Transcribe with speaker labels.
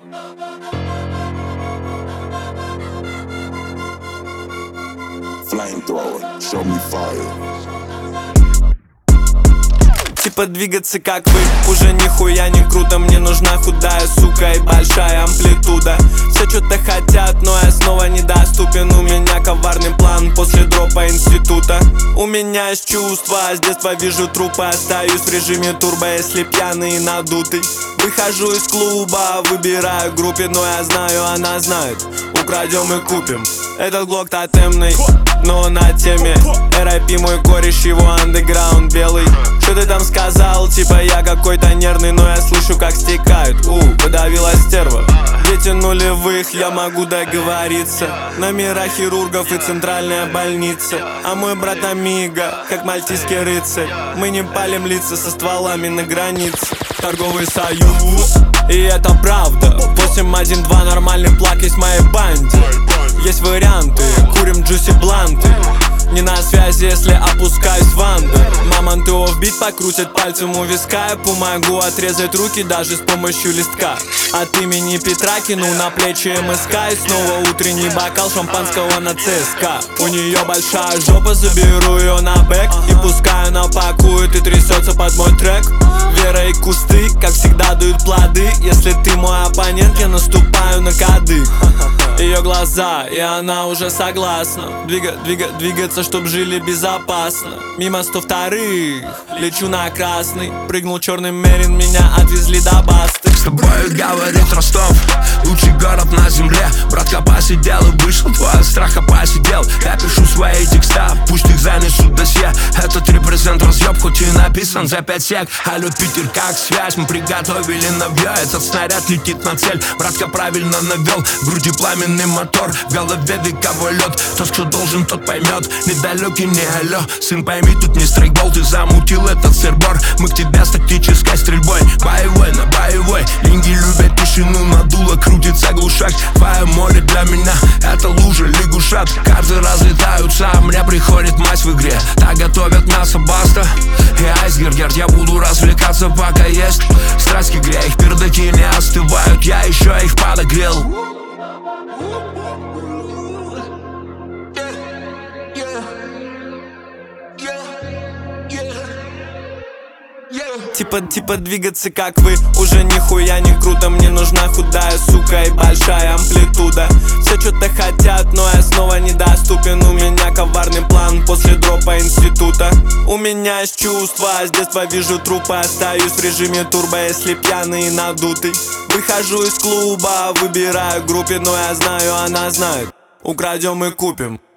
Speaker 1: Flamethrower, show me fire.
Speaker 2: Типа двигаться как вы, уже нихуя не круто. Мне нужна худая сука и большая амплитуда. Все что-то хотят, но я снова недоступен. У меня коварный план после дропа института. У меня есть чувства, с детства вижу трупы. Остаюсь в режиме турбо, если пьяный и надутый. Выхожу из клуба, выбираю группе, но я знаю, она знает. Украдем и купим. Этот глок тотемный, но на теме RIP мой кореш, его андеграунд белый. Что ты там сказал? Типа я какой-то нервный, но я слышу, как стекают. Подавила стерва. Дети нулевых, я могу договориться. Номера хирургов и центральная больница. А мой брат Амиго, как мальтийский рыцарь. Мы не палим лица со стволами на границе. Торговый союз, и это правда. 8-1-2 нормальный плак есть в моей банде. Есть варианты, курим джуси бланты. Не на связи, если опускаюсь в андер. Мамонты офбит покрутят пальцем у виска. Я помогу отрезать руки даже с помощью листка. От имени Петра кинул на плечи МСК. И снова утренний бокал шампанского на ЦСКА. У нее большая жопа, заберу ее на бэк. И пускай она пакует и трясется под мой трек. Вера и кусты, как всегда, дают плоды. Если ты мой оппонент, я наступаю на кадык. Ее глаза, и она уже согласна. Двигаться, чтоб жили безопасно. Мимо 102-х, лечу на красный. Прыгнул черный Мерин, меня отвезли до Басты.
Speaker 3: С тобой говорит Ростов, лучший город на земле. Братка посидел и вышел, твой от страха посидел. Я пишу свои текста, пусть их занесут досье. Этот репрезент разъеб, хоть и написан за 5 сек. Алло, Питер, как связь, мы приготовили навье. Этот снаряд летит на цель, братка правильно навел. В груди пламенный мотор, в голове вековой лед. Тот, кто должен, тот поймет, недалекий, не алло. Сын, пойми, тут не стрейкбол, ты замутил этот сырбор. Мы к тебе с тактической стрельбой, боевой на боевой. Деньги любят тишину, надуло крутится глушак. Твое море для меня, это лужа, лягушат. Каждый раз летаются, а мне приходит мать в игре. Так готовят мясо Баста и айсбергер. Я буду развлекаться, пока есть страсть к игре. Их пердаки не остывают, я еще их подогрел.
Speaker 2: Типа двигаться как вы, уже нихуя не круто. Мне нужна худая сука и большая амплитуда. Все что-то хотят, но я снова недоступен. У меня коварный план после дропа института. У меня есть чувства, с детства вижу трупы. Остаюсь в режиме турбо, если пьяный и надутый. Выхожу из клуба, выбираю группе, но я знаю, она знает. Украдем и купим.